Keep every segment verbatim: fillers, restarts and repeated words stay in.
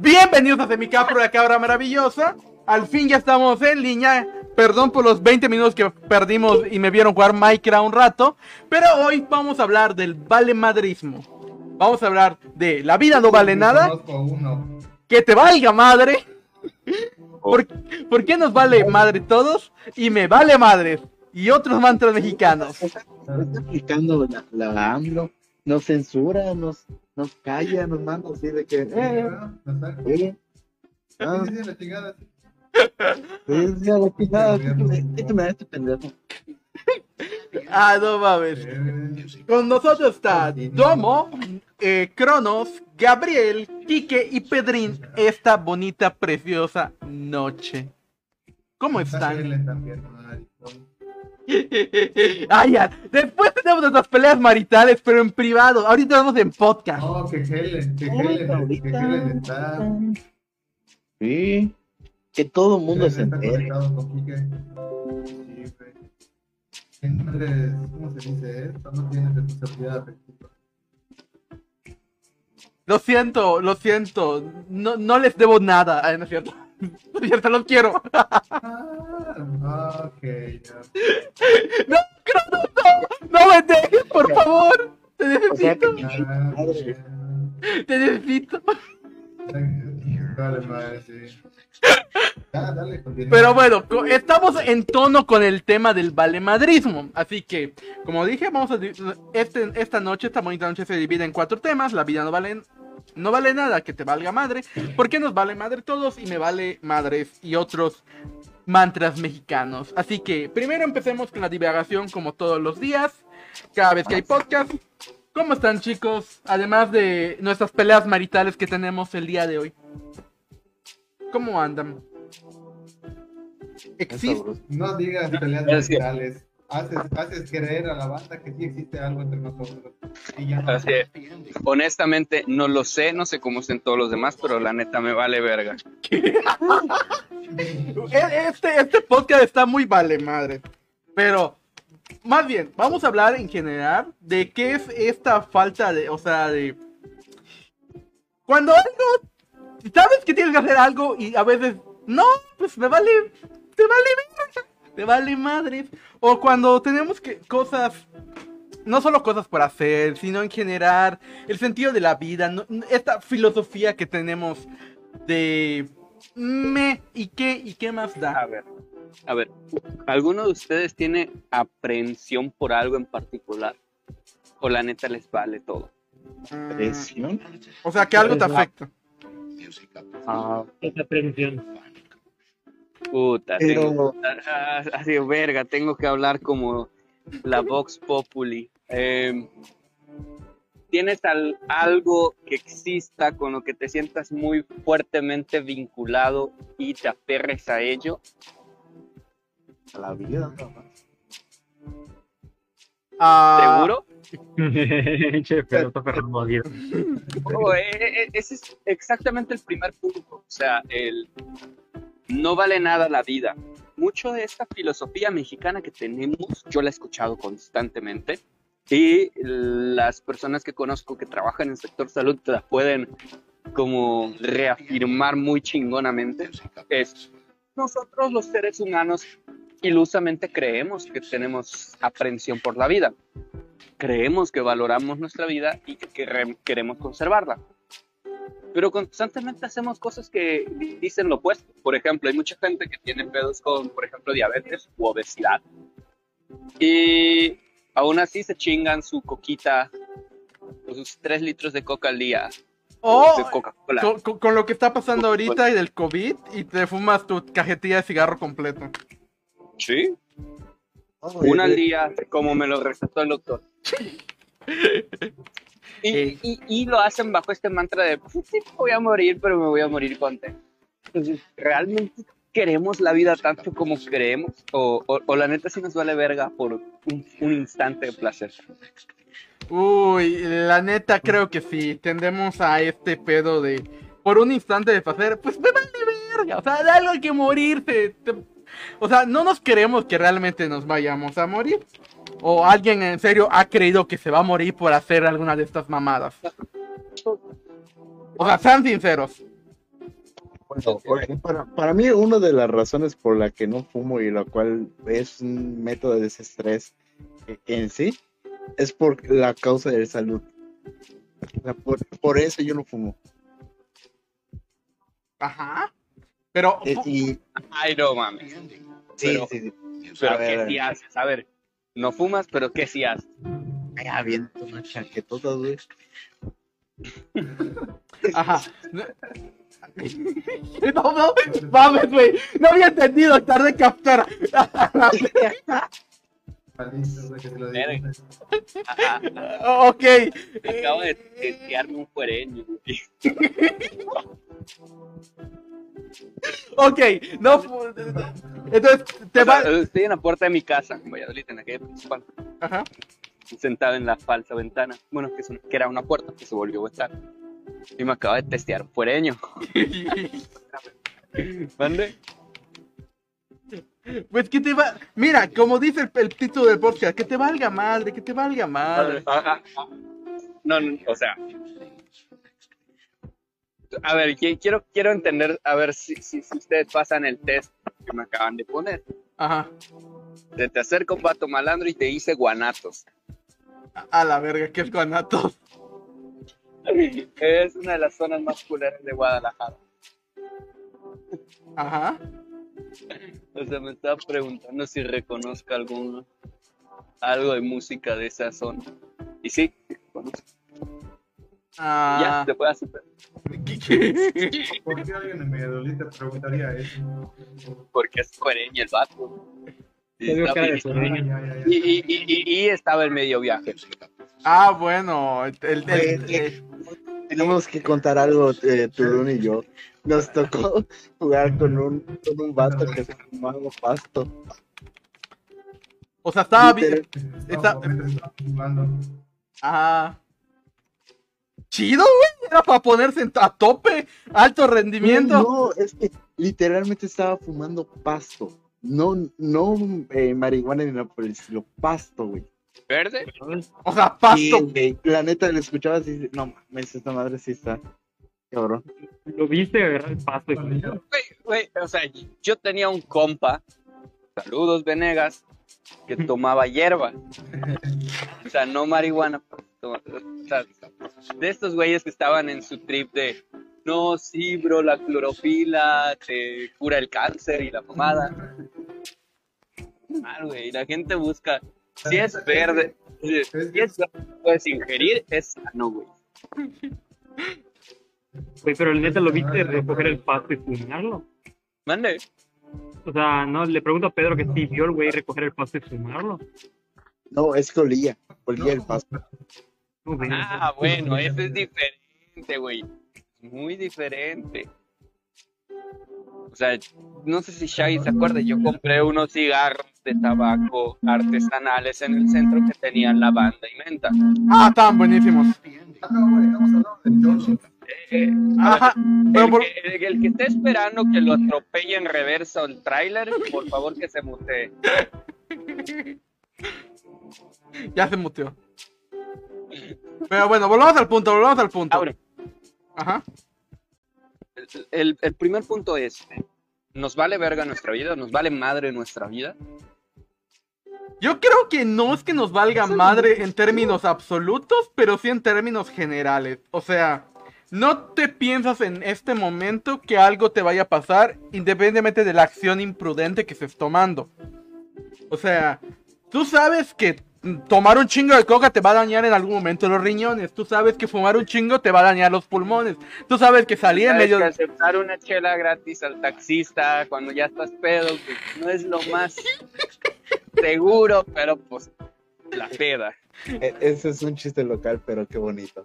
Bienvenidos a Semicapro, la cabra maravillosa. Al fin ya estamos en línea. Perdón por los veinte minutos que perdimos y me vieron jugar Minecraft un rato. Pero hoy vamos a hablar del valemadrismo. Vamos a hablar de la vida no vale nada. Que te valga madre. ¿Por, ¿Por qué nos vale madre todos? Y me vale madre. Y otros mantras mexicanos. Está aplicando la, la AMLO. Nos censura, nos, nos calla, nos manda así de que... Eh, eh, ah, sí, la chingada. Sí, sí, la chingada. ¿Qué me da este pendejo? Ah, no mames. Con nosotros está Domo, eh, Cronos, Gabriel, Quique y Pedrín esta bonita, preciosa noche. ¿Cómo están? Ah, ya. Después tenemos nuestras peleas maritales, pero en privado. Ahorita vamos en podcast. No, que Helen, que Helen, que Helen está. Sí, que todo el mundo se está entere. conectado con Quique. Sí, güey. Entonces, ¿cómo se dice esto? No tiene responsabilidad afectiva. Lo siento, lo siento. No, no les debo nada. Ah, no es cierto. No es cierto, los quiero. Ah, ok, ya. No, Cronos, no. No me dejes, por favor. Te O sea necesito. que... Ah, Madre. ya. Te necesito. Dale, madre, sí. Ya, dale, continúa. Pero bueno, co- estamos en tono con el tema del valemadrismo. Así que, como dije, vamos a di- este, esta noche, esta bonita noche se divide en cuatro temas. La vida no vale, no vale nada, que te valga madre. ¿Por qué nos vale madre todos? Y me vale madres y otros mantras mexicanos. Así que, primero empecemos con la divagación como todos los días. Cada vez que hay podcast. ¿Cómo están, chicos? Además de nuestras peleas maritales que tenemos el día de hoy. ¿Cómo andan? ¿Existe? No digas peleas Es que- mentales. Haces, haces creer a la banda que sí existe algo entre nosotros. Y ya no. Así es. Honestamente, no lo sé, no sé cómo estén todos los demás, pero la neta me vale verga. Este, este podcast está muy vale madre. Pero, más bien, vamos a hablar en general de qué es esta falta de, o sea, de... Cuando algo, sabes que tienes que hacer algo y a veces, no, pues me vale, te vale verga, te vale madre. O cuando tenemos que cosas, no solo cosas por hacer, sino en general, el sentido de la vida, no- esta filosofía que tenemos de... Me, ¿y qué, y qué más A da? ver, a ver, ¿alguno de ustedes tiene aprehensión por algo en particular? ¿O la neta les vale todo? Mm, Presión. o sea, que algo te afecta. Ah, Esa prevención. puta, Pero- tengo, ah, así, verga, tengo que hablar como la Vox Populi. Eh, ¿Tienes al- algo que exista con lo que te sientas muy fuertemente vinculado y te aferres a ello? A la vida, nada más. Ah, ¿Seguro? Che, pero está Fernando Aguirre. Oh, eh, eh, ese es exactamente el primer punto. O sea, el no vale nada la vida. Mucho de esta filosofía mexicana que tenemos, yo la he escuchado constantemente. Y las personas que conozco que trabajan en el sector salud te la pueden como reafirmar muy chingonamente. Es, nosotros los seres humanos ilusamente creemos que tenemos aprehensión por la vida. Creemos que valoramos nuestra vida y que querem- queremos conservarla. Pero constantemente hacemos cosas que dicen lo opuesto. Por ejemplo, hay mucha gente que tiene pedos con, por ejemplo, diabetes u obesidad. Y aún así se chingan su coquita, o sus tres litros de coca al día. o de Coca-Cola. con, con- con lo que está pasando ahorita y del COVID y te fumas tu cajetilla de cigarro completo. Sí, Oye, una al eh, día, como me lo recetó el doctor. Y, Eh. y, y lo hacen bajo este mantra de, pues sí, voy a morir, pero me voy a morir contento. Entonces, ¿realmente queremos la vida tanto como creemos? O, o, o la neta sí nos vale verga por un, un instante de placer. Uy, la neta creo que sí. Tendemos a este pedo de por un instante de placer, pues me vale verga. O sea, de algo hay que morirse. Te- O sea, no nos queremos que realmente nos vayamos a morir. O alguien en serio ha creído que se va a morir por hacer alguna de estas mamadas. O sea, sean sinceros. Bueno, porque para, para mí una de las razones por la que no fumo y la cual es un método de desestrés eh, en sí, es por la causa de salud. O sea, por, por eso yo no fumo. Ajá. Pero, Eh, y Ay, no mames. sí, Pero, sí, sí. pero A ver, a ¿qué ver. sí haces? A ver, no fumas, pero ¿qué sí haces? Ay, aviento una chaquetota, güey. ajá. No, no, mames, güey. No había entendido estar de captura. Maldito, güey, que te lo Verga. digo. Ajá. Ok. Acabo de testearme un fuereño. güey. Ok, no. fu- Entonces, te O sea, va. estoy en la puerta de mi casa, en Valladolid, en la calle principal, Ajá. sentado en la falsa ventana. Bueno, que, es un- que era una puerta que se volvió ventana. Y me acaba de testear un fuereño. ¿Mande? Pues que te va. Mira, como dice el, el título del podcast, que te valga madre, que te valga madre. Ajá. No, no, o sea. A ver, qui- quiero, quiero entender, a ver si, si, si ustedes pasan el test que me acaban de poner. Ajá. Se te acerca un vato malandro y te dice guanatos. A la verga, que es guanatos. Es una de las zonas más culeras de Guadalajara. Ajá. O sea, me estaba preguntando si reconozco algún, algo de música de esa zona. Y sí, sí conozco. Ya, Ah. te puedo aceptar. ¿Por qué alguien en Valladolid te preguntaría eso? Porque es coreño el vato. Y, Te veo estaba- cara de y- sueño. Ya, ya, ya. y- y- y- y estaba en medio viaje. Ah, bueno. El, el- el- Güey, eh, Tenemos que contar algo, eh, Turun y yo. Nos tocó jugar con un, con un vato que se fumaba pasto. o sea, estaba bien. Literal- Está- No, mientras estaba jugando. Ah. Chido, güey. Era para ponerse en- a tope. Alto rendimiento. No, no, es que literalmente estaba fumando pasto. No, no eh, marihuana ni nada por el estilo, pasto, güey. ¿Verde? O sea, Sí, pasto. güey. La neta le escuchabas y dices, no mames, esta madre sí está cabrón. Lo viste agarrar el pasto y Cuando Güey, güey, o sea, yo tenía un compa, saludos Venegas, que tomaba hierba. O sea, no marihuana. O sea, de estos güeyes que estaban en su trip de, no, sí, bro, la clorofila te cura el cáncer y la pomada. Mal, güey, la gente busca, si es verde, si es verde, puedes ingerir, es sano, güey. Güey, pero el neta lo viste recoger el pasto y fumarlo. Mande. O sea, no, le pregunto a Pedro que si vio el güey recoger el pasto y fumarlo. No, es que olía, olía el pasto. No, güey. Ah, bueno, eso es diferente, güey. Muy diferente. O sea, no sé si Shaggy se acuerda, yo compré unos cigarros de tabaco artesanales en el centro que tenían lavanda y menta. Ah, estaban buenísimos. Ah, no, güey, estamos hablando de Johnson. Eh, Ajá. Pero el, por- que, el, el que esté esperando que lo atropelle en reversa el tráiler, por favor que se mutee. Ya se muteó. Pero bueno, volvamos al punto, volvamos al punto. Ahora, Ajá. el, el- el primer punto es, ¿nos vale verga nuestra vida? ¿Nos vale madre nuestra vida? Yo creo que no es que nos valga madre en términos absolutos, pero sí en términos generales. O sea, no te piensas en este momento que algo te vaya a pasar independientemente de la acción imprudente que estés tomando. O sea, tú sabes que mm, tomar un chingo de coca te va a dañar en algún momento los riñones. Tú sabes que fumar un chingo te va a dañar los pulmones. Tú sabes que salir en Sabes medio que de... aceptar una chela gratis al taxista cuando ya estás pedo, pues, no es lo más seguro, pero pues la peda. E- Ese es un chiste local, pero qué bonito.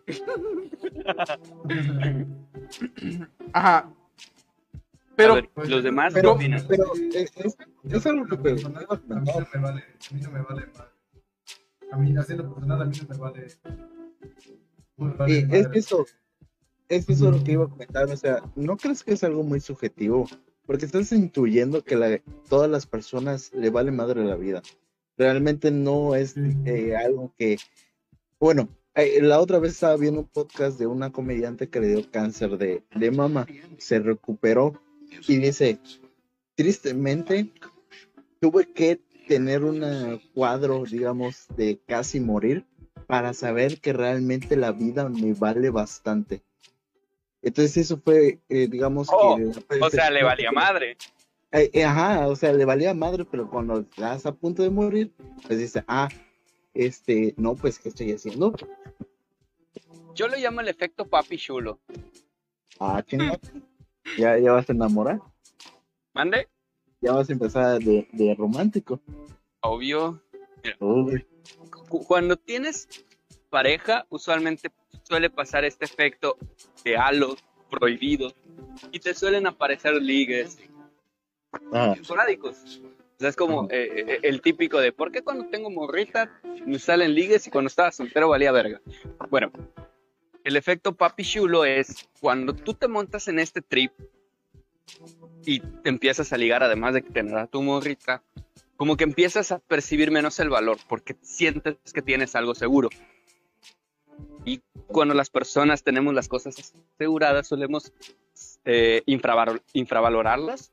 Ajá. A Pero... ver, los demás, ¿qué Pero, opinan? pero es, es, es algo que te Personal, iba a a mí comentar. no me vale, a mí no me vale madre. A mí, haciendo personal, a mí no me vale. no me vale Eh, es madre. que eso, es que eso es lo que iba a comentar, o sea, ¿no crees que es algo muy subjetivo? Porque estás intuyendo que la, todas las personas le vale madre la vida. Realmente no es eh, algo que, bueno, Eh, La otra vez estaba viendo un podcast de una comediante que le dio cáncer de, de mama. Se recuperó y dice, tristemente, tuve que tener un cuadro, digamos, de casi morir para saber que realmente la vida me vale bastante. Entonces eso fue, eh, digamos Oh, que... la o sea, percepción le valía que- madre. Eh, eh, ajá, o sea, le valía madre, pero cuando estás a punto de morir, pues dice, ah, este, no, pues, ¿qué estoy haciendo? Yo le llamo el efecto papi chulo. Ah, chingada. Ya, ya vas a enamorar, ¿Mande? ya vas a empezar de, de romántico. Obvio. Uy, Cu- Cuando tienes pareja, usualmente suele pasar este efecto de halo prohibido y te suelen aparecer ligues ah, esporádicos. O sea, es como eh, eh, el típico de ¿por qué cuando tengo morrita me salen ligues y cuando estaba soltero valía verga? Bueno, el efecto papi chulo es cuando tú te montas en este trip y te empiezas a ligar, además de tener a tu morrita, como que empiezas a percibir menos el valor porque sientes que tienes algo seguro. Y cuando las personas tenemos las cosas aseguradas, solemos eh, infraval- infravalorarlas.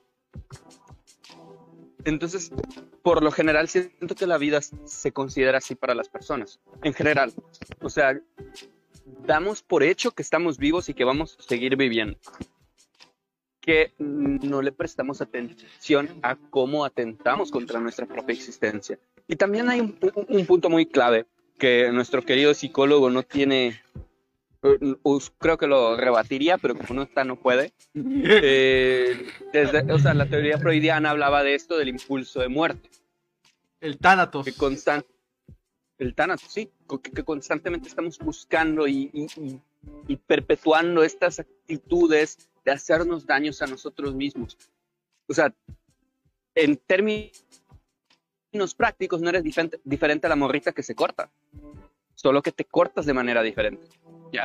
Entonces, por lo general, siento que la vida se considera así para las personas, en general. O sea, damos por hecho que estamos vivos y que vamos a seguir viviendo. Que no le prestamos atención a cómo atentamos contra nuestra propia existencia. Y también hay un, un- un punto muy clave que nuestro querido psicólogo no tiene, eh, us- creo que lo rebatiría, pero como no está, no puede. Eh, desde, o sea, la teoría freudiana hablaba de esto, del impulso de muerte, El Thanatos. que constan, el tánatos, sí, co- que, que constantemente estamos buscando y, y- y- y perpetuando estas actitudes de hacernos daños a nosotros mismos. O sea, en términos prácticos no eres diferente, diferente a la morrita que se corta, solo que te cortas de manera diferente. Ya.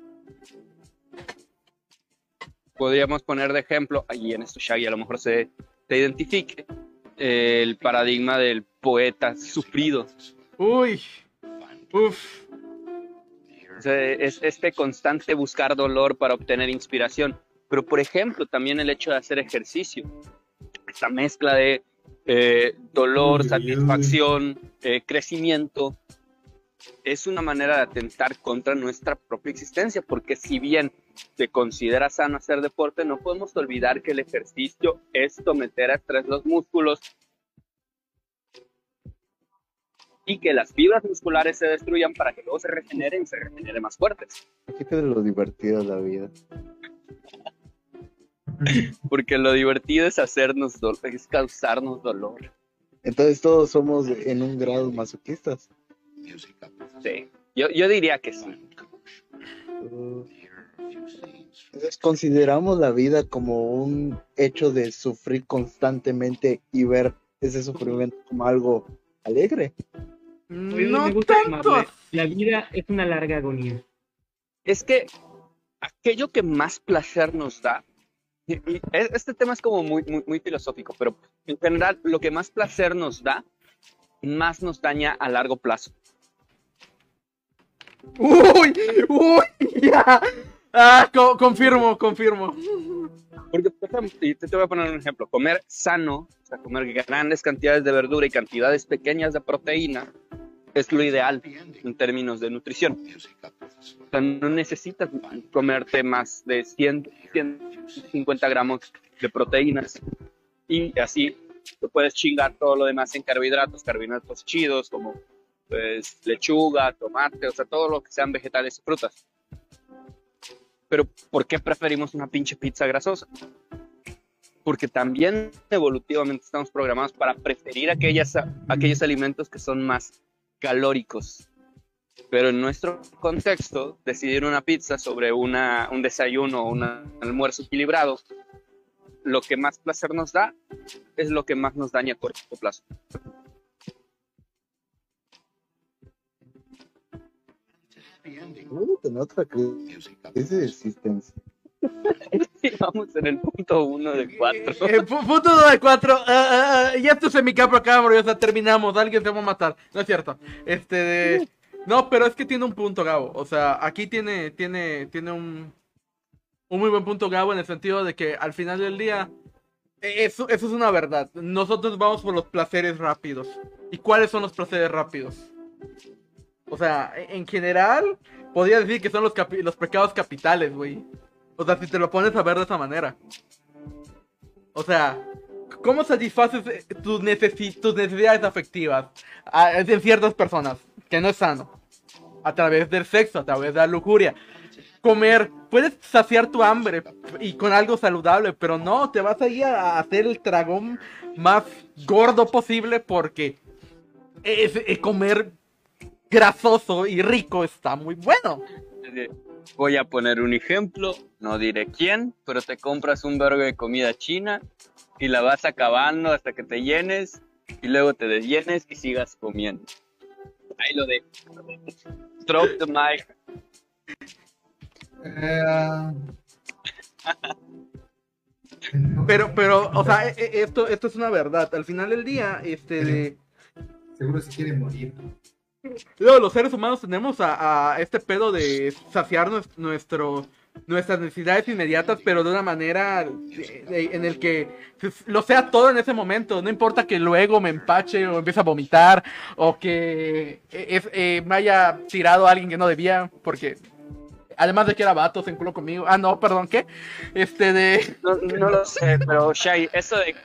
Podríamos poner de ejemplo, y en esto Shaggy a lo mejor se te identifique, eh, el paradigma del poeta sufrido. Uy. Uf. O sea, es este constante buscar dolor para obtener inspiración. Pero, por ejemplo, también el hecho de hacer ejercicio. Esta mezcla de eh, dolor, Uy, satisfacción, eh, crecimiento, es una manera de atentar contra nuestra propia existencia. Porque si bien se considera sano hacer deporte, no podemos olvidar que el ejercicio es someter a estrés los músculos y que las fibras musculares se destruyan para que luego se regeneren y se regeneren más fuertes. quítate lo divertido de la vida. Porque lo divertido es hacernos dolor, es causarnos dolor. Entonces todos somos en un grado masoquistas. Sí. Yo, yo diría que sí. Uh, Entonces consideramos la vida como un hecho de sufrir constantemente y ver ese sufrimiento como algo alegre. A mí No me gusta tanto. llamarle, la vida es una larga agonía. Es que aquello que más placer nos da, y, y este tema es como muy, muy, muy filosófico, pero en general lo que más placer nos da, más nos daña a largo plazo. Uy, uy, ya. Ah, co- confirmo, confirmo. Porque, por ejemplo, y te, te voy a poner un ejemplo, comer sano, o sea, comer grandes cantidades de verdura y cantidades pequeñas de proteína, es lo ideal en términos de nutrición. O sea, no necesitas comerte más de cien, ciento cincuenta gramos de proteínas y así te puedes chingar todo lo demás en carbohidratos, carbohidratos chidos como pues, lechuga, tomate, o sea, todo lo que sean vegetales y frutas. Pero ¿por qué preferimos una pinche pizza grasosa? Porque también evolutivamente estamos programados para preferir aquellas, aquellos alimentos que son más calóricos. Pero en nuestro contexto, decidir una pizza sobre una, un desayuno o un almuerzo equilibrado, lo que más placer nos da es lo que más nos daña a corto plazo. Uh, tener otra crisis de existencia. Y vamos en el punto uno de cuatro. Eh, pu- punto dos de cuatro. Ah, ah, ah, ya esto es mi capro acá, bro. Ya está, terminamos. Alguien se va a matar. No es cierto. Este de. No, pero es que tiene un punto, Gabo. O sea, aquí tiene, tiene, tiene un, un muy buen punto, Gabo, en el sentido de que al final del día, e- eso, eso es una verdad. Nosotros vamos por los placeres rápidos. ¿Y cuáles son los placeres rápidos? O sea, e- en general, podría decir que son los, capi- los pecados capitales, güey. O sea, si te lo pones a ver de esa manera. O sea, ¿cómo satisfaces eh, tus, necesi- tus necesidades afectivas a- en ciertas personas? Que no es sano. A través del sexo, a través de la lujuria. Comer, puedes saciar tu hambre y con algo saludable, pero no, te vas a ir a hacer el tragón más gordo posible porque es, es comer grasoso y rico está muy bueno. Voy a poner un ejemplo, no diré quién, pero te compras un vergo de comida china y la vas acabando hasta que te llenes y luego te desllenes y sigas comiendo. Ahí lo dejo. Drop the mic. Eh, Pero, pero, o sea, e- e- esto, esto es una verdad. Al final del día, este, de, Seguro se quiere morir. luego, los seres humanos tenemos a, a este pedo de saciar nues- nuestro, nuestras necesidades inmediatas, pero de una manera de- de- en el que lo sea todo en ese momento. No importa que luego me empache o empiece a vomitar o que eh, es- eh, me haya tirado a alguien que no debía, porque además de que era vato, se enculó conmigo. Ah, no, perdón, ¿qué? Este de... No, no lo sé, pero Shai, eso de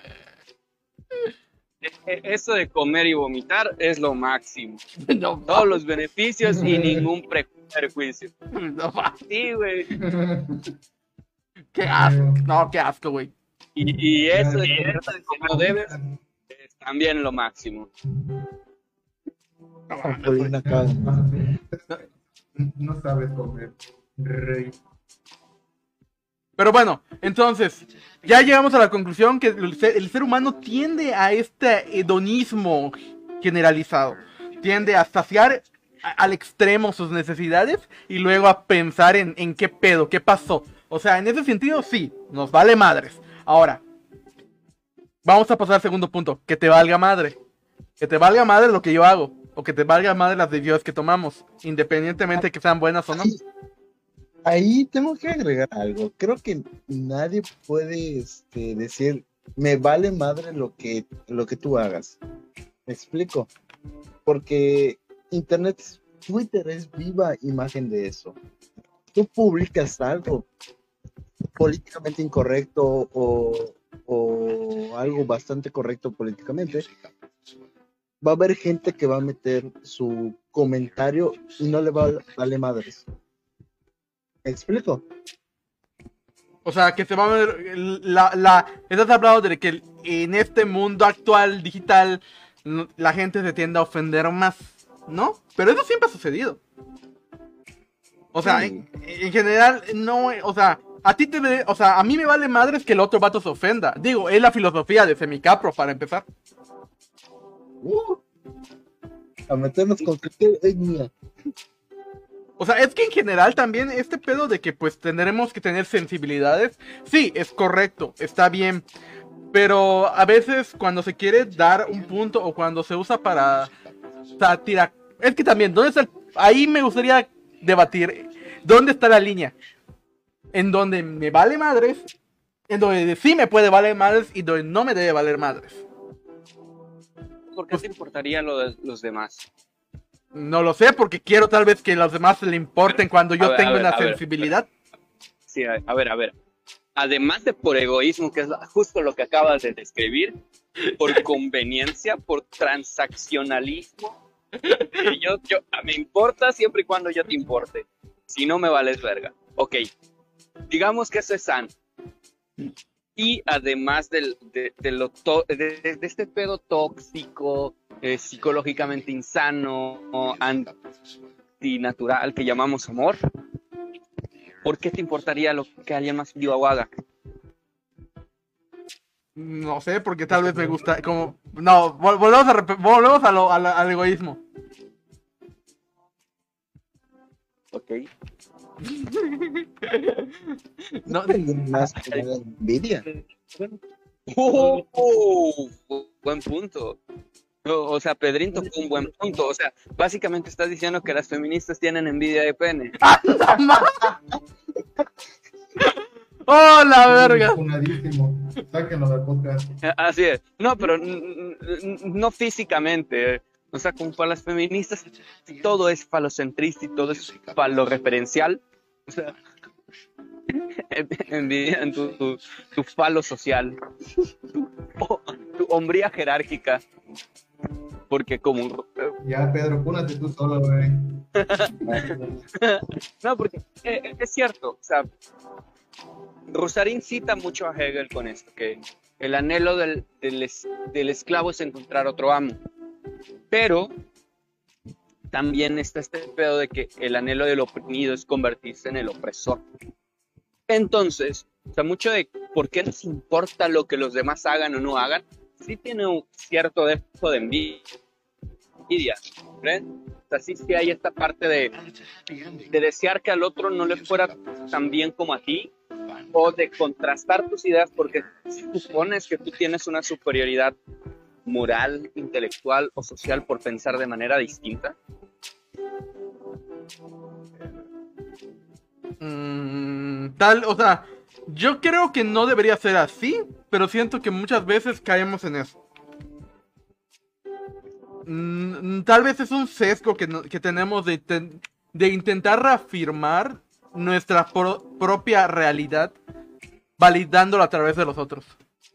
e- eso de comer y vomitar es lo máximo. No, Todos los beneficios y ningún pre- prejuicio. no, va. Sí, güey. Qué asco. No, qué asco, güey. Y, y eso de comer que no debes es también lo máximo. No, mames, güey. Paulina acá. No sabes comer, rey. Pero bueno, entonces, ya llegamos a la conclusión que el ser, el ser humano tiende a este hedonismo generalizado. Tiende a saciar a- al extremo sus necesidades y luego a pensar en, en qué pedo, qué pasó. O sea, en ese sentido, sí, nos vale madres. Ahora, vamos a pasar al segundo punto, que te valga madre. Que te valga madre lo que yo hago, o que te valga madre las decisiones que tomamos, independientemente de que sean buenas o no. Ahí tengo que agregar algo. Creo que nadie puede este, decir, me vale madre lo que, lo que tú hagas. ¿Me explico? Porque Internet, Twitter es viva imagen de eso. Tú publicas algo políticamente incorrecto o, o algo bastante correcto políticamente, va a haber gente que va a meter su comentario y no le va a vale madres. ¿Me explico? O sea, que se va a ver la, la, estás hablando de que en este mundo actual digital no- la gente se tiende a ofender más, ¿no? Pero eso siempre ha sucedido. O sea, Sí. en, en general no, o sea, a ti te, ve- o sea, a mí me vale madres que el otro vato se ofenda. Digo, es la filosofía de Semicapro para empezar. Uh, a meternos con cualquier etnia. O sea, es que en general también este pedo de que pues tendremos que tener sensibilidades, sí, es correcto, está bien. Pero a veces cuando se quiere dar un punto o cuando se usa para sátira, es que también, ¿dónde está el- ahí me gustaría debatir, ¿dónde está la línea? En donde me vale madres, en donde sí me puede valer madres y donde no me debe valer madres. ¿Por qué te importaría lo de los demás? No lo sé, porque quiero tal vez que a los demás le importen cuando yo A ver, tengo a ver, una a ver. sensibilidad. Sí, a, a ver, a ver. Además de por egoísmo, que es justo lo que acabas de describir, por conveniencia, por transaccionalismo, y yo, yo, me importa siempre y cuando yo te importe. Si no, me vales verga. Ok, digamos que eso es sano. Y además del, de, de lo to- de, de- de este pedo tóxico, eh, psicológicamente insano, antinatural que llamamos amor, ¿por qué te importaría lo que alguien más viva o haga? No sé, porque tal vez me gusta, como, no, vol- volvemos, a, rep- volvemos a lo, a la- al egoísmo. Ok. No, Más que nada envidia. Uh, buen punto. O, o sea, Pedrín tocó un buen punto. O sea, básicamente estás diciendo que las feministas tienen envidia de pene. ¡Anda, ma! ¡Oh, la verga! Funadísimo. Sáquenlo del podcast. Así es. No, pero n- n- no físicamente. O sea, como para las feministas, todo es falocentrista y todo es falorreferencial. O sea, envidian tu, tu, tu falo social, tu, tu hombría jerárquica. Porque como... Ya, Pedro, púnate tú solo, güey. No, porque eh, eh, es cierto. O sea, Rosarín cita mucho a Hegel con esto, que el anhelo del, del, es- del esclavo es encontrar otro amo. Pero también está este pedo de que el anhelo del oprimido es convertirse en el opresor. Entonces, o sea, mucho de por qué nos importa lo que los demás hagan o no hagan, sí tiene un cierto dejo de envidia, ¿creen? O sea, sí, sí hay esta parte de, de desear que al otro no le fuera tan bien como a ti, o de contrastar tus ideas porque supones que tú tienes una superioridad moral, intelectual o social por pensar de manera distinta. Mm, tal, o sea, yo creo que no debería ser así, pero siento que muchas veces caemos en eso. Mm, tal vez es un sesgo que, no- que tenemos de, ten- de intentar reafirmar nuestra pro- propia realidad, validándola a través de los otros.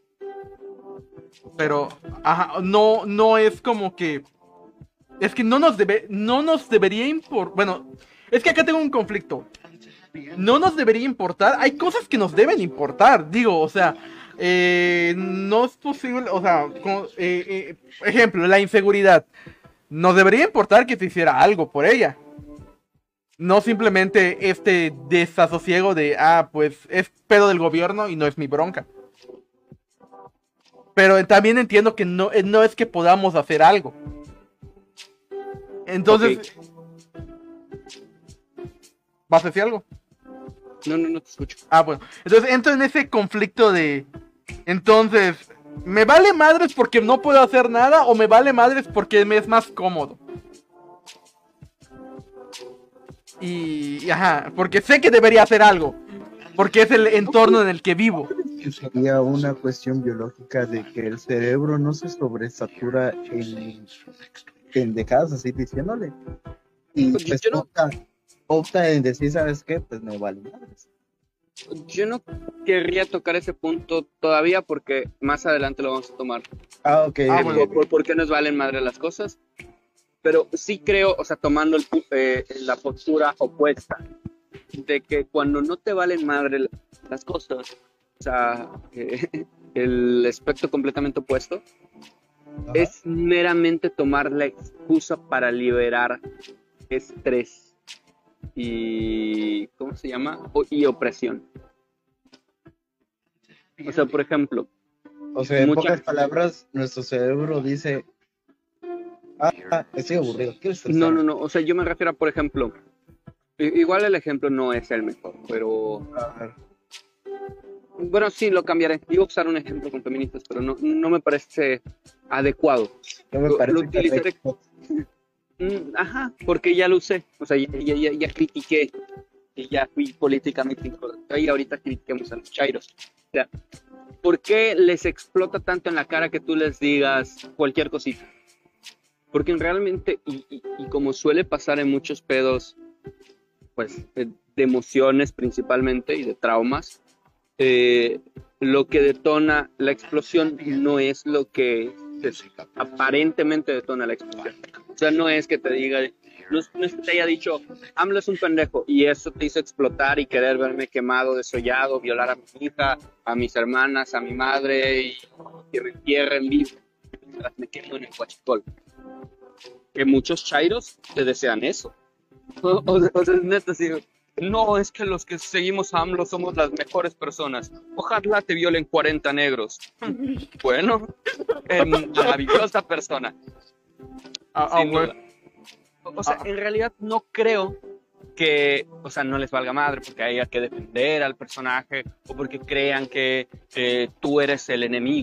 Pero, ajá, no, no es como que... Es que no nos debe, no nos debería importar... Bueno, es que acá tengo un conflicto. No nos debería importar. Hay cosas que nos deben importar. Digo, o sea, eh, no es posible. O sea, como, eh, eh, ejemplo, la inseguridad. Nos debería importar que se hiciera algo por ella. No simplemente este desasosiego de, ah, pues es pedo del gobierno y no es mi bronca. Pero también entiendo que no, eh, no es que podamos hacer algo. Entonces, ¿vas a decir algo? No, no, no te escucho. Ah, bueno. Entonces entro en ese conflicto de... Entonces, ¿me vale madres porque no puedo hacer nada o me vale madres porque me es más cómodo? Y, y ajá, porque sé que debería hacer algo. Porque es el entorno en el que vivo. Sería una cuestión biológica de que el cerebro no se sobresatura en pendejadas así diciéndole. Y Pues pues yo no- opta, opta en decir, ¿sabes qué? Pues me vale madres. Yo no querría tocar ese punto todavía porque más adelante lo vamos a tomar. Ah, ok. Ah, ok, bueno. ok. Por, por, por qué nos valen madre las cosas. Pero sí creo, o sea, tomando el pu- eh, la postura opuesta, de que cuando no te valen madre las cosas, o sea, eh, el aspecto completamente opuesto, Ajá. es meramente tomar la excusa para liberar estrés y, ¿cómo se llama? O- y opresión. O sea, por ejemplo, O sea, en mucha- pocas palabras, nuestro cerebro dice, ah, ah, estoy aburrido. quiero estresar". no, no, no, o sea, yo me refiero a, por ejemplo, i- igual el ejemplo no es el mejor, pero, A ver, bueno, sí, lo cambiaré. Iba a usar un ejemplo con feministas, pero no, no me parece adecuado. no me Lo- parece lo utilizaré- correcto. Mm, Ajá, porque ya lo usé, o sea, ya, ya, ya, ya critiqué, y ya fui políticamente incorrecto, y ahorita critiquemos a los chairos. O sea, ¿por qué les explota tanto en la cara que tú les digas cualquier cosita? Porque realmente, y, y- y como suele pasar en muchos pedos, pues, de, de emociones principalmente y de traumas, eh, lo que detona la explosión no es lo que pues, aparentemente detona la explosión. O sea, no es que te diga, no, es no es que te haya dicho, AMLO es un pendejo, y eso te hizo explotar y querer verme quemado, desollado, violar a mi hija, a mis hermanas, a mi madre, y que me entierren vivo mientras me quemo en el huachicol. Que muchos chairos te desean eso. O, o- o sea, es neta, sí, no, es que los que seguimos a AMLO somos las mejores personas. Ojalá te violen cuarenta negros. Bueno, eh, maravillosa persona. Ah, ah, Sin bueno. duda. O o sea, Ah. en realidad no creo que, o sea, no les valga madre porque haya que defender al personaje o porque crean que eh, tú eres el enemigo.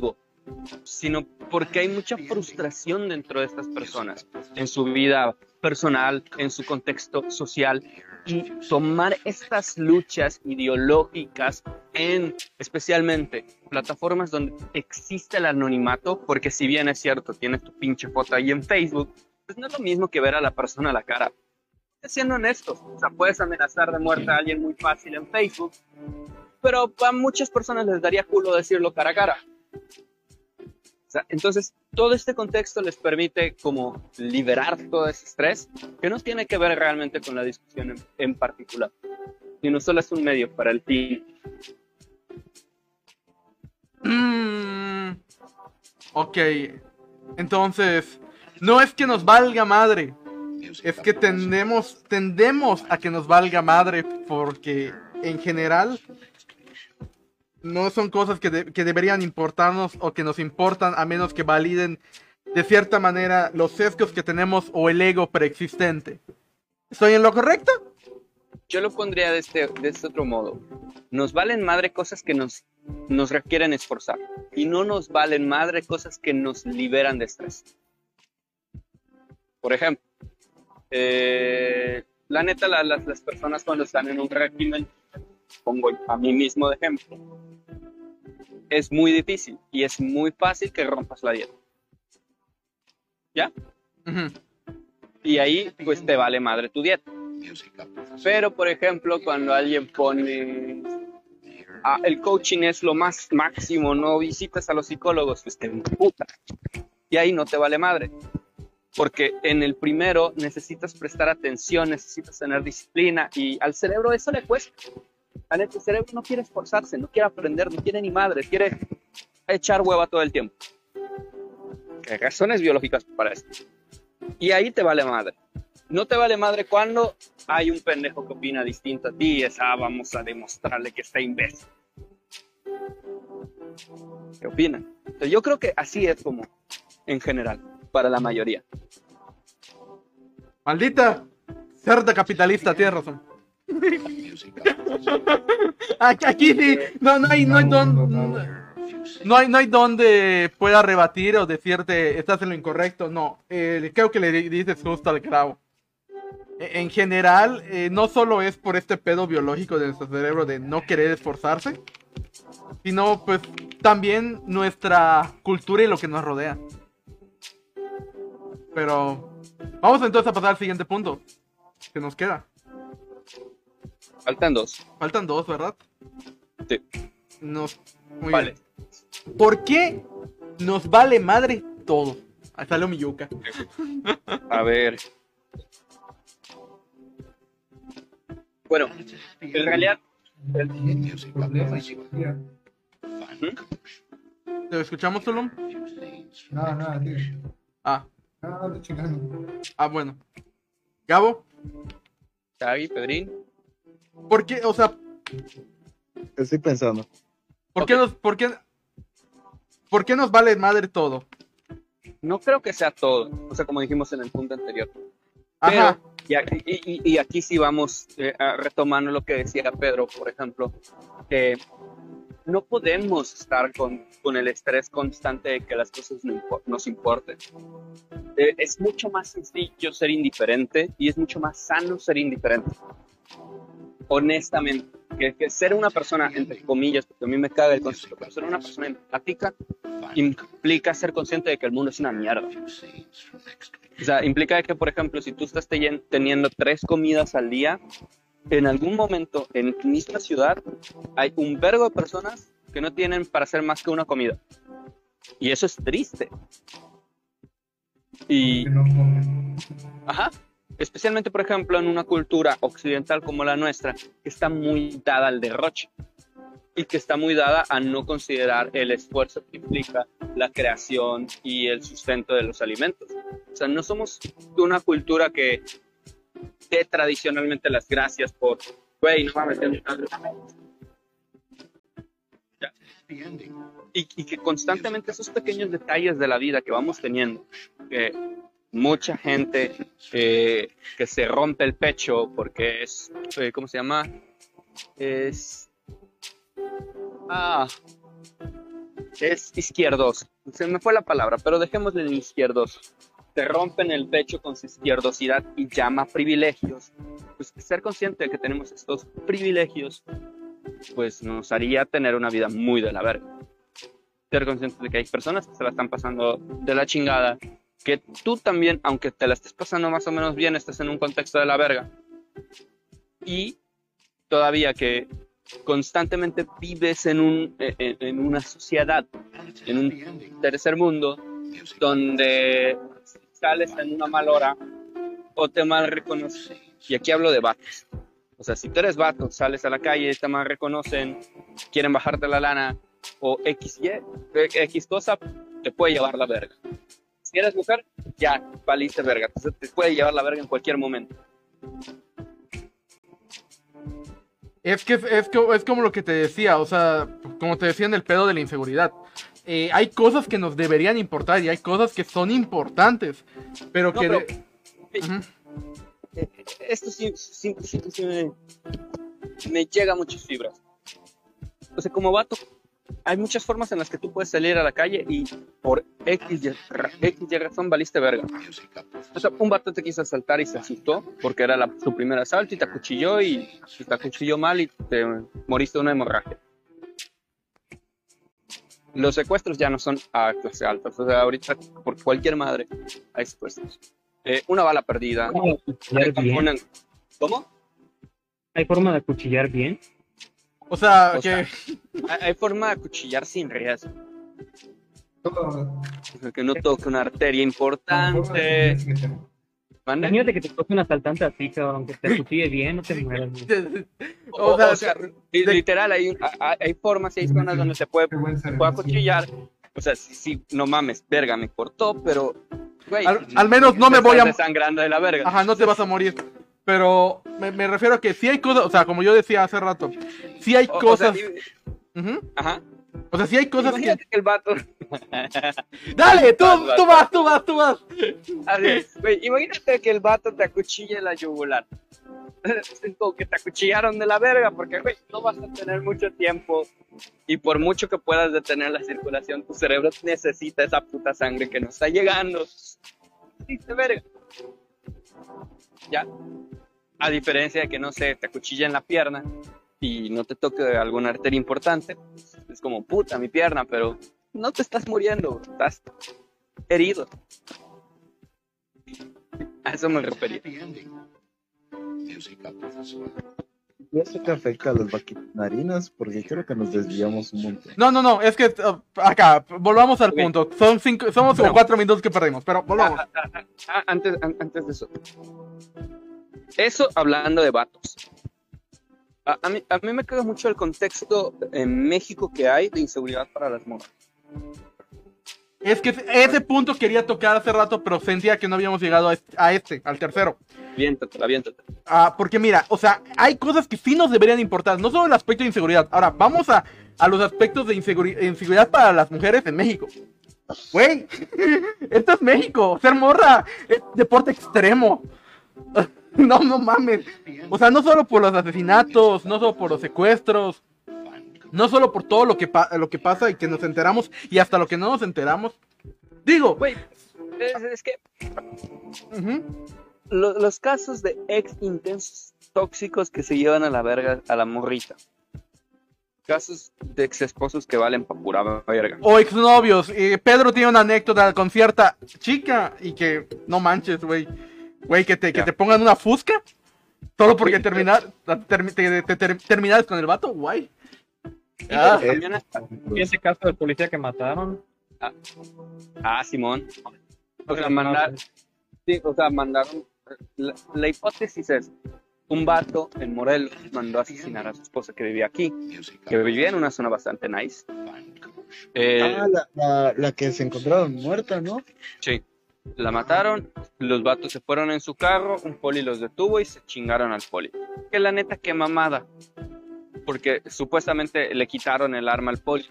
sino porque hay mucha frustración dentro de estas personas, en su vida personal, en su contexto social, y tomar estas luchas ideológicas en, especialmente, plataformas donde existe el anonimato, porque si bien es cierto, tienes tu pinche foto ahí en Facebook, pues no es lo mismo que ver a la persona a la cara. Siendo honestos, o sea, puedes amenazar de muerte a alguien muy fácil en Facebook, pero a muchas personas les daría culo decirlo cara a cara. O sea, entonces, todo este contexto les permite como liberar todo ese estrés, que no tiene que ver realmente con la discusión en, en particular, sino solo es un medio para el fin. Mm, ok, entonces, no es que nos valga madre, es que tendemos, tendemos a que nos valga madre porque en general no son cosas que, de, que deberían importarnos o que nos importan a menos que validen de cierta manera los sesgos que tenemos o el ego preexistente. ¿Estoy en lo correcto? Yo lo pondría de este, de este otro modo. Nos valen madre cosas que nos, nos requieren esforzar y no nos valen madre cosas que nos liberan de estrés. Por ejemplo, Eh, la neta, la, las, las personas cuando están en un régimen, pongo a mí mismo de ejemplo, es muy difícil y es muy fácil que rompas la dieta. ¿Ya? Uh-huh. Y ahí, pues, te vale madre tu dieta. Pero, por ejemplo, cuando alguien pone... Ah, el coaching es lo más máximo, no visitas a los psicólogos, pues te emputa. Y ahí no te vale madre. Porque en el primero necesitas prestar atención, necesitas tener disciplina y al cerebro eso le cuesta. Al el cerebro no quiere esforzarse, no quiere aprender, no quiere ni madre, quiere echar hueva todo el tiempo. Hay razones biológicas para esto. Y ahí te vale madre. No te vale madre cuando hay un pendejo que opina distinto a ti y es, ah, vamos a demostrarle que está imbécil. ¿Qué opinan? Entonces, yo creo que así es como, en general, para la mayoría. Maldita cerda capitalista, tienes razón. Aquí, aquí sí, no, no hay, no hay donde, no hay, no hay donde pueda rebatir o decirte estás en lo incorrecto. No, eh, creo que le dices justo al clavo. En general, eh, no solo es por este pedo biológico de nuestro cerebro de no querer esforzarse, sino pues también nuestra cultura y lo que nos rodea. Pero vamos entonces a pasar al siguiente punto que nos queda. Faltan dos. Faltan dos, ¿verdad? Sí. Nos... Muy Vale. bien. ¿Por qué nos vale madre todo? Ahí salió mi yuca. A ver. Bueno, en realidad... El problema es que- ¿Te escuchamos, Tulum? No, no, tío. Ah, No, no, chingando. ah, bueno. Gabo, Xavi, Pedrín. ¿por qué, o sea, Estoy pensando. por qué Ok. nos, por qué, por qué nos vale madre todo? No creo que sea todo. O sea, como dijimos en el punto anterior. Ajá. Pero, y, aquí, y, y- y aquí sí vamos eh, a- retomando lo que decía Pedro, por ejemplo, que no podemos estar con, con el estrés constante de que las cosas no impo- nos importen. Eh, es mucho más sencillo ser indiferente y es mucho más sano ser indiferente. Honestamente, que, que ser una persona, entre comillas, porque a mí me caga el concepto, pero ser una persona empática implica ser consciente de que el mundo es una mierda. O sea, implica que, por ejemplo, si tú estás te- teniendo tres comidas al día, en algún momento en tu misma ciudad hay un vergo de personas que no tienen para hacer más que una comida. Y eso es triste. Y, Que no comen. ajá, especialmente, por ejemplo, en una cultura occidental como la nuestra, que está muy dada al derroche y que está muy dada a no considerar el esfuerzo que implica la creación y el sustento de los alimentos. O sea, no somos una cultura que dé tradicionalmente las gracias por, güey, no mames, ya. Y, y que constantemente esos pequeños detalles de la vida que vamos teniendo, que mucha gente eh, que se rompe el pecho porque es, eh, ¿cómo se llama? Es... Ah, es izquierdoso. Se me fue la palabra, pero dejémosle en izquierdoso. Te rompen el pecho con su izquierdosidad y llama privilegios. Pues ser consciente de que tenemos estos privilegios, pues nos haría tener una vida muy de la verga. Ser consciente de que hay personas que se la están pasando de la chingada, que tú también, aunque te la estés pasando más o menos bien, estás en un contexto de la verga. Y todavía que constantemente vives en, un, en, en una sociedad, en un tercer mundo, donde sales en una mal hora o te mal reconocen. Y aquí hablo de vatos. O sea, si tú eres vato, sales a la calle, te mal reconocen, quieren bajarte la lana o X, Y, X cosa, te puede llevar la verga. Si eres mujer, ya valiste verga. Entonces te puede llevar la verga en cualquier momento. Es que es, es, que- es como lo que te decía, o sea, como te decía en el pedo de la inseguridad. Eh, hay cosas que nos deberían importar y hay cosas que son importantes, pero No, que... pero- de- Eh, Ujú. eh, Esto sí, sí, sí, sí me, me llega a muchas fibras. O sea, como vato, hay muchas formas en las que tú puedes salir a la calle y por X y, ra- X y razón valiste verga. O sea, un vato te quiso asaltar y se asustó porque era la- su primer asalto y te acuchilló y, y te acuchilló mal y te moriste de una hemorragia. Los secuestros ya no son a clase alta. O sea, ahorita por cualquier madre hay secuestros. Eh, una bala perdida. ¿Cómo de acuchillar bien? Una- ¿Cómo? ¿Hay forma de acuchillar bien? O sea, O que... sea, hay, hay forma de acuchillar sin riesgo. Todo- O sea, que no toque una arteria todo- importante. ¿Mande? Imagínate que te toque un asaltante así, cabrón, que te acuchille bien, no te mueras. güey. O, o sea, o sea, li- literal, hay, un- hay, hay formas y hay zonas donde se puede, Qué buen puede servicio. acuchillar. O sea, sí, sí, no mames, verga, me cortó, pero, güey, Al- al menos no me te voy estás a- desangrando de la verga. Ajá, no te vas a morir. Pero me, me refiero a que sí hay cosas, o sea, como yo decía hace rato, sí hay O- o cosas... sea, y- Ujú. ajá. O sea, sí hay cosas que... Imagínate que el vato. Dale, tú, Vas, vas. tú vas, tú vas, tú vas. Así es, güey, imagínate que el vato te acuchille la yugular. Es como que te acuchillaron de la verga, porque, güey, no vas a tener mucho tiempo. Y por mucho que puedas detener la circulación, tu cerebro necesita esa puta sangre que no está llegando. Sí, de verga. Ya. A diferencia de que, no sé, te acuchilla en la pierna y no te toque alguna arteria importante, es como, puta, mi pierna, pero no te estás muriendo, estás herido. A eso me refería. ¿Y eso que afecta a las vaquinarinas? Porque creo que nos desviamos un montón. No, no, no, es que uh, acá, volvamos al Ok. punto. Son cinco, somos como No. cuatro minutos que perdimos, pero volvamos. Ah, ah, ah, ah, antes, an- antes de eso. Eso hablando de vatos. A, a mí, a mí me queda mucho el contexto en México que hay de inseguridad para las morras. Es que ese punto quería tocar hace rato, pero sentía que no habíamos llegado a este, a este, al tercero. Aviéntatela, aviéntatela. Ah, porque mira, o sea, hay cosas que sí nos deberían importar, no solo el aspecto de inseguridad. Ahora, vamos a, a los aspectos de inseguri- inseguridad para las mujeres en México. Güey, esto es México, ser morra es deporte extremo. No, no mames. O sea, no solo por los asesinatos, no solo por los secuestros, no solo por todo lo que, pa- lo que pasa y que nos enteramos y hasta lo que no nos enteramos. Digo, Güey, es, es que ujú, lo- los casos de ex intensos tóxicos que se llevan a la verga a la morrita. Casos de ex esposos que valen pa' pura verga. o exnovios. eh, Pedro tiene una anécdota con cierta chica y que no manches, güey. Güey, que te, que Ya. te pongan una fusca solo porque Sí. terminar, ter- te- te- te- terminares con el vato, guay. Ah, Y también- ¿Y ese caso del policía que mataron? ah, Simón. O sea, mandar, sí, o sea, mandaron. La, la hipótesis es: un vato en Morelos mandó a asesinar a su esposa que vivía aquí, que vivía en una zona bastante nice. Eh, Ah, la, la, la que se encontraron muerta, ¿no? sí, la mataron, los vatos se fueron en su carro, un poli los detuvo y se chingaron al poli. Que la neta, qué mamada. Porque supuestamente le quitaron el arma al poli.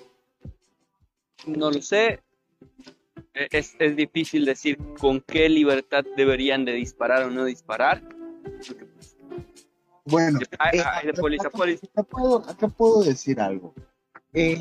No lo sé. E- Es, es difícil decir con qué libertad deberían de disparar o no disparar. Porque, pues, Bueno, hay, eh, hay de acá- polis a acá- polis. acá puedo, acá puedo decir algo. Eh,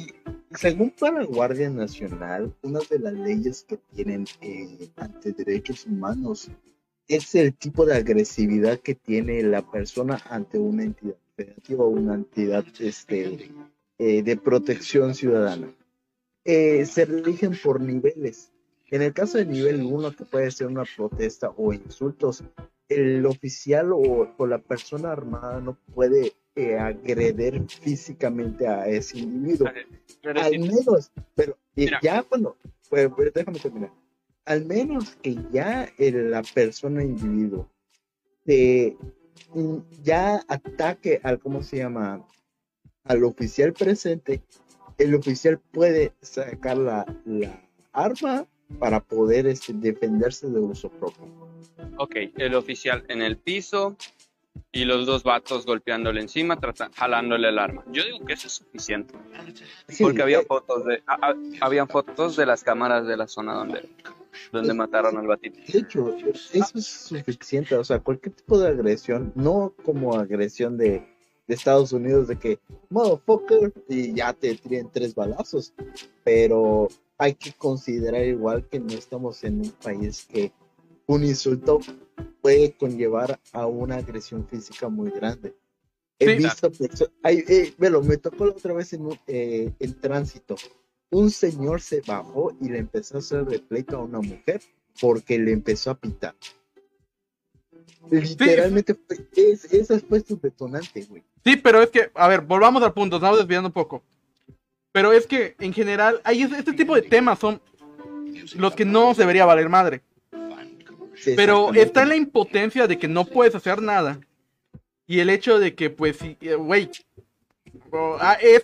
Según para la Guardia Nacional, una de las leyes que tienen eh, ante derechos humanos es el tipo de agresividad que tiene la persona ante una entidad federativa o una entidad este, eh, de protección ciudadana. Eh, se rigen por niveles. En el caso de nivel uno, que puede ser una protesta o insultos, el oficial o, o la persona armada no puede eh, agredir físicamente a ese individuo. Pero Al sí, menos, pero eh, Mira. ya cuando, pues, pues, déjame terminar. Al menos que ya el- la persona individuo te, mm, ya ataque al, ¿cómo se llama? Al oficial presente, el oficial puede sacar la, la arma para poder este, defenderse de uso propio. ok, el oficial en el piso y los dos vatos golpeándole encima, trata- jalándole el arma. Yo digo que eso es suficiente. Sí, Porque había eh, fotos de, a- a- habían fotos de las cámaras de la zona donde, donde mataron al batito. de hecho, eso es suficiente. O sea, cualquier tipo de agresión, no como agresión de, de Estados Unidos, de que, motherfucker, y ya te tiren tres balazos. Pero hay que considerar igual que no estamos en un país que un insulto puede conllevar a una agresión física muy grande. He Sí. visto perso- ay, eh, velo, me tocó la otra vez en, un- eh, en tránsito. Un señor se bajó y le empezó a hacer de pleito a una mujer porque le empezó a pitar. Literalmente, fue- es, esa fue su detonante, güey. Sí, pero es que, a ver, volvamos al punto, estamos desviando un poco. Pero es que, en general, hay este, este tipo de temas son los que no nos debería valer madre. Sí, Pero exactamente. está en la impotencia de que no puedes hacer nada. Y el hecho de que, pues, sí, eh, güey, o- ah, es...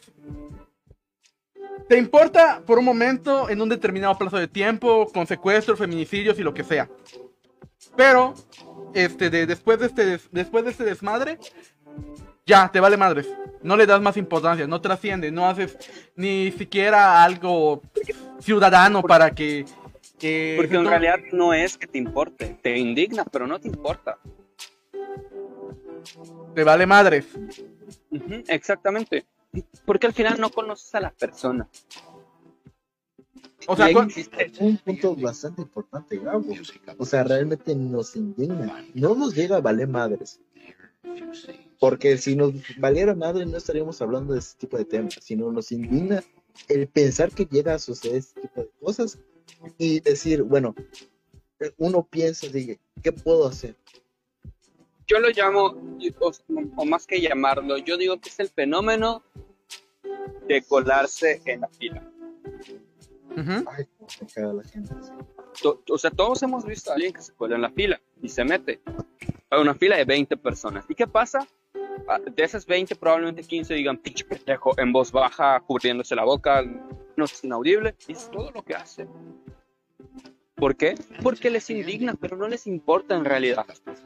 Te importa por un momento, en un determinado plazo de tiempo, con secuestros, feminicidios y lo que sea. Pero, este, de, después, de este, des- después de este desmadre, ya, te vale madres. No le das más importancia, no trasciende, no haces ni siquiera algo ciudadano para que... que Porque se en to- realidad no es que te importe, te indigna, pero no te importa. Te vale madres. Ujú, exactamente. Porque al final no conoces a la persona. O sea, Y ahí cu- insiste. Un punto bastante importante, Gabo. O sea, realmente nos indigna. No nos llega a valer madres. Porque si nos valiera madre no estaríamos hablando de ese tipo de temas, sino nos indigna el pensar que llega a suceder este tipo de cosas y decir, bueno, uno piensa, dice, ¿qué puedo hacer? Yo lo llamo, o, o más que llamarlo, yo digo que es el fenómeno de colarse en la fila. Ujú. Ay, cómo se caga la gente. To- O sea, todos hemos visto a alguien que se cuela en la fila y se mete a una fila de veinte personas. ¿Y qué pasa? Ah, De esas veinte, probablemente quince digan pinche pendejo en voz baja, cubriéndose la boca, no es inaudible, y es todo lo que hacen. ¿Por qué? Porque les indigna, pero no les importa en realidad.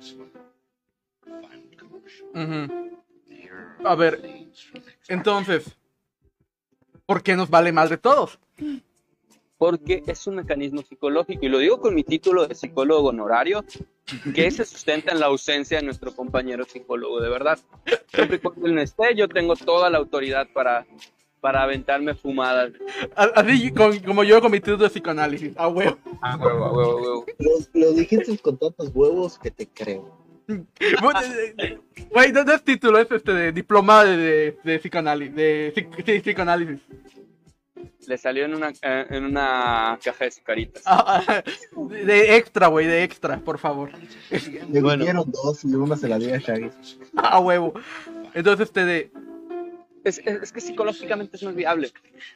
Ujú. A ver, entonces, ¿por qué nos vale madre todos? Porque es un mecanismo psicológico, y lo digo con mi título de psicólogo honorario, que se sustenta en la ausencia de nuestro compañero psicólogo de verdad. Siempre y cuando él no esté, yo tengo toda la autoridad para, para aventarme fumadas. A- Así con- como yo con mi título de psicoanálisis. Ah, huevo. Ah, huevo, a huevo, a huevo. Lo, lo dijiste con tantos huevos que te creo. Bueno, eh, eh, Güey, no, no es título, es este de diploma de, de, de psicoanálisis. De psic- sí, psicoanálisis. Le salió en una, eh, en una caja de caritas. Ah, ah, de extra, güey, de extra, por favor. Me Bueno. dieron dos y una se la di a Shaggy. Ah, huevo. Entonces, este de. Es, es, es que psicológicamente es más viable.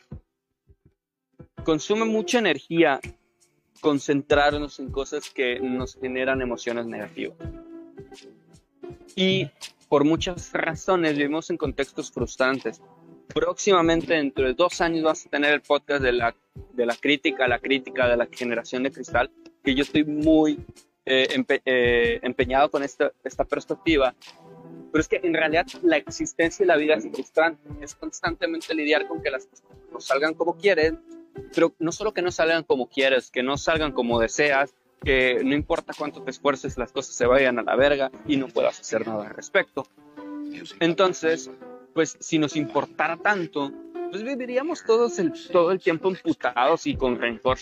Consume mucha energía concentrarnos en cosas que nos generan emociones negativas. Y por muchas razones vivimos en contextos frustrantes. Próximamente, dentro de dos años, vas a tener el podcast de la, de la crítica, la crítica de la generación de cristal, que yo estoy muy eh, empe- eh, empeñado con esta, esta perspectiva. Pero es que en realidad la existencia y la vida es frustrante. Es constantemente lidiar con que las cosas no salgan como quieres, pero no solo que no salgan como quieres, que no salgan como deseas, que no importa cuánto te esfuerces, las cosas se vayan a la verga y no puedas hacer nada al respecto. Entonces, pues si nos importara tanto, pues viviríamos todos el, todo el tiempo emputados y con rencor.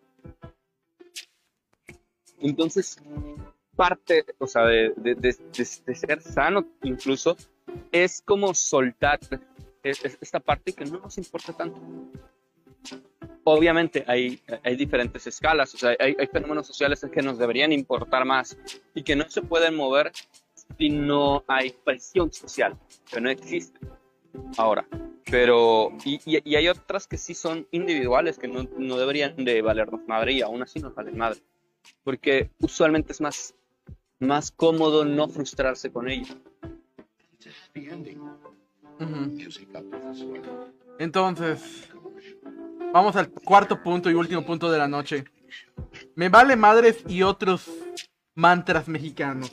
Entonces, parte, o sea, de, de, de, de, de ser sano incluso, es como soltar es, es esta parte que no nos importa tanto. Obviamente hay, hay diferentes escalas, o sea, hay, hay fenómenos sociales que nos deberían importar más y que no se pueden mover si no hay presión social, que no existe ahora. Pero, y, y, y hay otras que sí son individuales, que no, no deberían de valernos madre y aún así nos valen madre. Porque usualmente es más, más cómodo no frustrarse con ello. Uh-huh. Entonces, vamos al cuarto punto y último punto de la noche. Me vale madres y otros mantras mexicanos.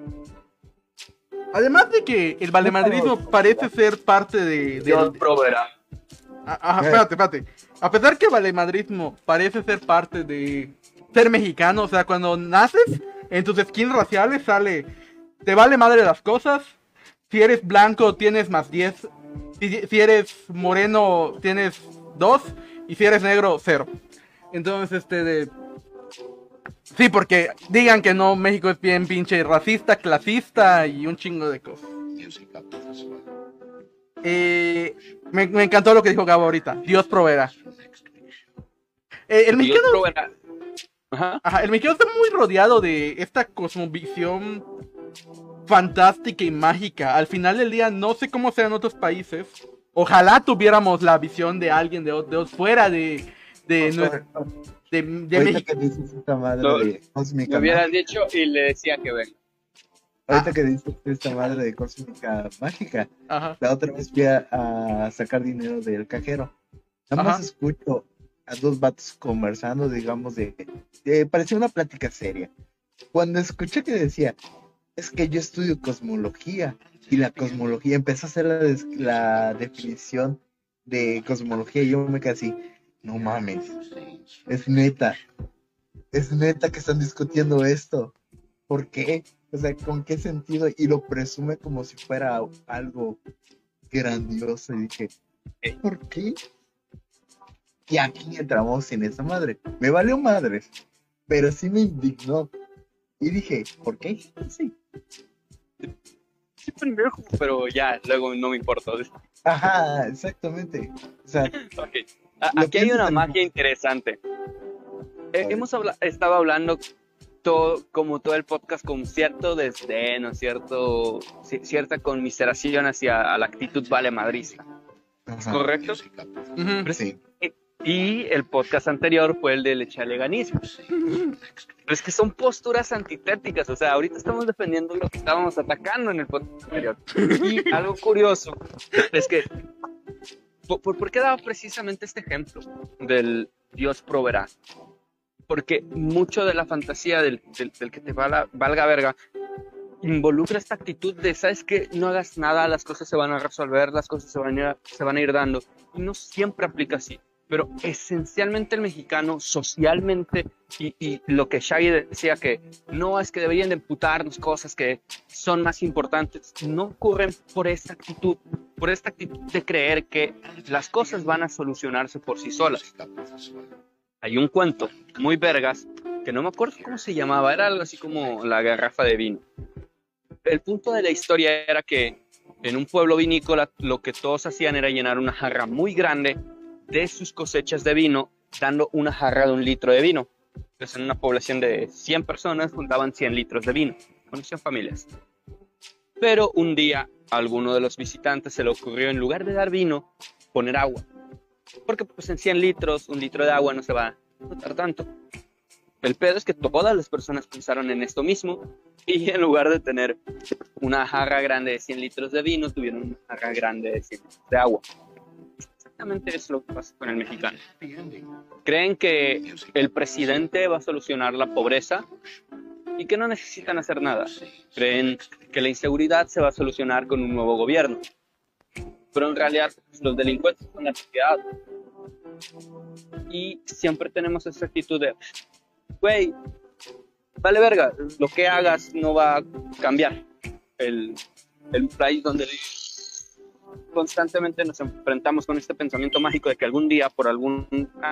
Además de que el valemadrismo parece ser parte de... de Dios proveerá. Ajá, espérate, espérate. A pesar que el valemadrismo parece ser parte de ser mexicano, o sea, cuando naces, en tus skins raciales sale, te vale madre las cosas. Si eres blanco tienes más diez. Si, si eres moreno tienes dos. Y si eres negro, cero. Entonces, este de... Sí, porque digan que no, México es bien pinche racista, clasista y un chingo de cosas. Eh, me, me encantó lo que dijo Gabo ahorita. Dios proveerá. Eh, el Dios mexicano... proveerá. Ajá. Ajá, el mexicano está muy rodeado de esta cosmovisión fantástica y mágica. Al final del día, no sé cómo sean otros países. Ojalá tuviéramos la visión de alguien de, de fuera de, de, Ojo, de, de, de ahorita México. que dices esta madre Lo- de cósmica Me hubieras mágica, dicho y le decía que venga. ahorita que dices esta madre de cósmica mágica, Ajá. la otra vez fui a, a sacar dinero del cajero. Nada más Ajá. escucho a dos vatos conversando, digamos, de, de parecía una plática seria. Cuando escuché que decía, es que yo estudio cosmología, y la cosmología, empezó a hacer la, des- la definición de cosmología, y yo me quedé así, no mames, es neta, es neta que están discutiendo esto. ¿Por qué? O sea, ¿con qué sentido? Y lo presume como si fuera algo grandioso. Y dije, ¿por qué? Y aquí entramos en esa madre. Me valió madres, pero sí me indignó. Y dije, ¿por qué? Sí. Sí, pendejo, pero ya, luego no me importa. Ajá, exactamente. O sea, Ok. A- Lo Aquí hay piensas una en- magia interesante. Eh, ver. hemos habla- estado hablando todo, como todo el podcast con cierto desdén o cierto, ci- cierta conmiseración hacia la actitud valemadrista. ¿Es ajá, correcto? Ujú. sí. Y el podcast anterior fue el del echaleganismo. Pero es que son posturas antitéticas. O sea, ahorita estamos defendiendo lo que estábamos atacando en el podcast anterior. Y algo curioso es que, ¿por, por, por qué daba precisamente este ejemplo del Dios proveerá? Porque mucho de la fantasía del, del, del que te valga, valga verga involucra esta actitud de, ¿sabes qué? No hagas nada, las cosas se van a resolver, las cosas se van a ir, se van a ir dando. Y no siempre aplica así. Pero esencialmente el mexicano, socialmente, y, y lo que Shaggy decía que no es que deberían de imputarnos cosas que son más importantes, no ocurren por esta actitud, por esta actitud de creer que las cosas van a solucionarse por sí solas. Hay un cuento muy vergas, que no me acuerdo cómo se llamaba, era algo así como la garrafa de vino. El punto de la historia era que en un pueblo vinícola lo que todos hacían era llenar una jarra muy grande de sus cosechas de vino, dando una jarra de un litro de vino. Entonces, en una población de cien personas, juntaban cien litros de vino, con cien familias. Pero un día, a alguno de los visitantes se le ocurrió, en lugar de dar vino, poner agua. Porque pues en cien litros, un litro de agua no se va a notar tanto. El pedo es que todas las personas pensaron en esto mismo, y en lugar de tener una jarra grande de cien litros de vino, tuvieron una jarra grande de cien litros de agua. Exactamente es lo que pasa con el mexicano. Creen que el presidente va a solucionar la pobreza y que no necesitan hacer nada. Creen que la inseguridad se va a solucionar con un nuevo gobierno. Pero en realidad los delincuentes son la sociedad. Y siempre tenemos esa actitud de, güey, vale verga, lo que hagas no va a cambiar el, el país donde constantemente nos enfrentamos con este pensamiento mágico de que algún día, por alguna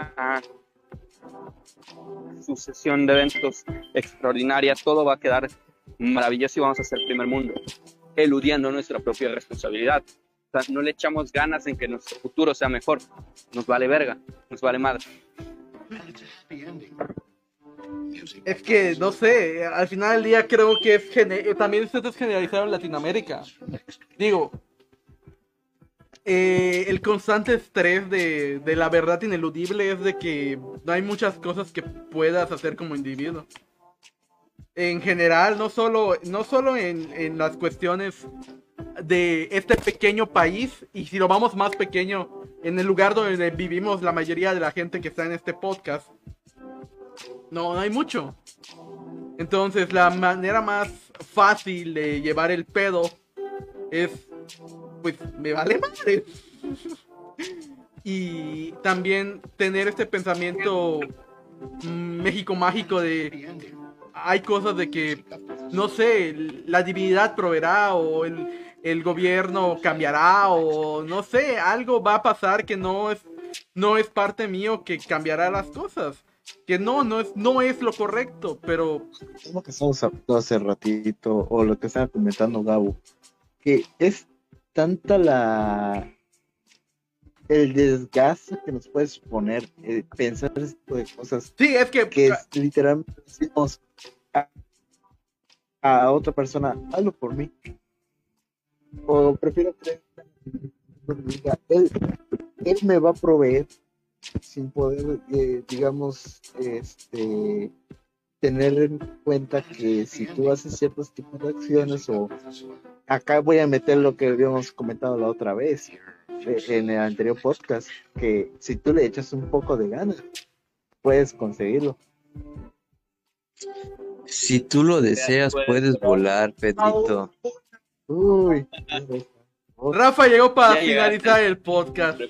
sucesión de eventos extraordinaria, todo va a quedar maravilloso y vamos a ser primer mundo, eludiendo nuestra propia responsabilidad. O sea, no le echamos ganas en que nuestro futuro sea mejor. Nos vale verga, nos vale madre. Es que, no sé, al final del día creo que es gene- también esto es generalizado en Latinoamérica. Digo, eh, el constante estrés de, de la verdad ineludible es de que no hay muchas cosas que puedas hacer como individuo. En general, no solo, no solo en, en las cuestiones de este pequeño país, y si lo vamos más pequeño, en el lugar donde vivimos la mayoría de la gente que está en este podcast, no, no hay mucho. Entonces la manera más fácil de llevar el pedo es, pues, me vale madre. Y también tener este pensamiento mm, México mágico de, hay cosas de que, no sé, la divinidad proveerá o el, el gobierno cambiará o no sé, algo va a pasar que no es, no es parte mío que cambiará las cosas. Que no, no es, no es lo correcto, pero... Es lo que estamos hablando hace ratito, o lo que estaba comentando Gabo, que es tanta la... el desgaste que nos puede suponer eh, pensar ese tipo de cosas, Sí, es que... que es, literalmente decimos a, a otra persona, hazlo por mí. O prefiero creer que diga, él, él me va a proveer sin poder, eh, digamos, este, tener en cuenta que si tú haces ciertos tipos de acciones, o acá voy a meter lo que habíamos comentado la otra vez, eh, en el anterior podcast, que si tú le echas un poco de ganas, puedes conseguirlo. Si tú lo deseas, puedes volar, Pedrito. Uy. Rafa llegó para Ya finalizar llegaste. el podcast.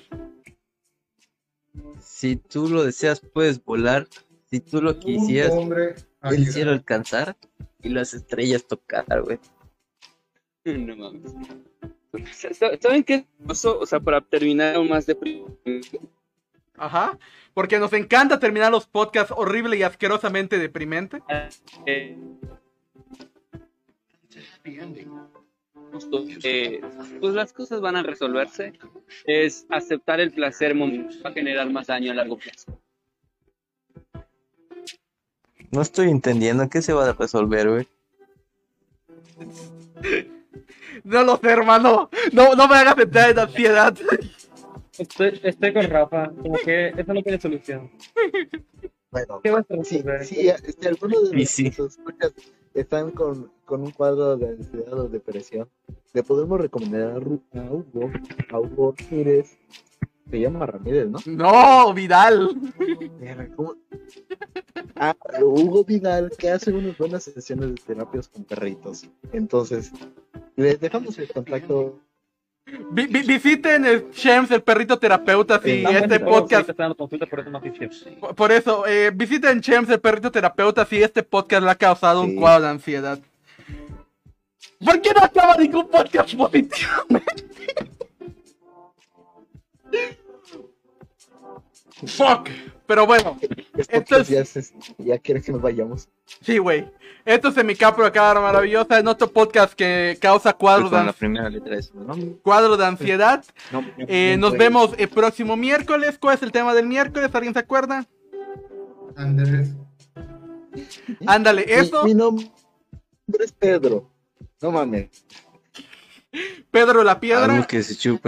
Si tú lo deseas, puedes volar. Si tú lo quisieras, Un hombre el águila. cielo alcanzar y las estrellas tocar, güey. No mames. ¿Saben qué? O sea, para terminar aún más deprimente, Ajá. Porque nos encanta terminar los podcasts horrible y asquerosamente deprimente. eh, justo, eh, pues las cosas van a resolverse. Es aceptar el placer momentáneo, va a generar más daño a largo plazo. No estoy entendiendo qué se va a resolver, güey. No lo sé, hermano. No, no me hagas entrar en ansiedad. Estoy, estoy con Rafa, como que eso no tiene solución. Bueno, ¿Qué vas a sí, resolver? sí, si alguno de Y sí. nuestros escuchas están con, con un cuadro de ansiedad o depresión, le podemos recomendar a, Ru- a Hugo, a Hugo Ramírez, se llama Ramírez, ¿no? No, Vidal. ¿Cómo? Ah, Hugo Vidal, que hace unas buenas sesiones de terapias con perritos. Entonces, les dejamos el contacto. Vi- vi- visiten el Shems, el perrito terapeuta, si Eh, este podcast... Está dando consulta, por eso no te tips. Por por eso, eh, visiten Shems, el perrito terapeuta, si este podcast le ha causado un Sí. cuadro de ansiedad. ¿Por qué no acaba ningún podcast positivamente? Fuck. Pero bueno, Esto Entonces- ya, se- ya quiere que nos vayamos. sí, güey. Esto es Semicapro de Cámara Maravillosa, en otro podcast que causa cuadros de, Con la ans- primera letra de su nombre. cuadros de ansiedad. No, Eh, nos vemos el próximo miércoles. ¿Cuál es el tema del miércoles? ¿Alguien se acuerda? Andrés. Ándale, Mi- eso. Mi, nombre es Pedro. No mames. Pedro la Piedra. Algo que se chupa.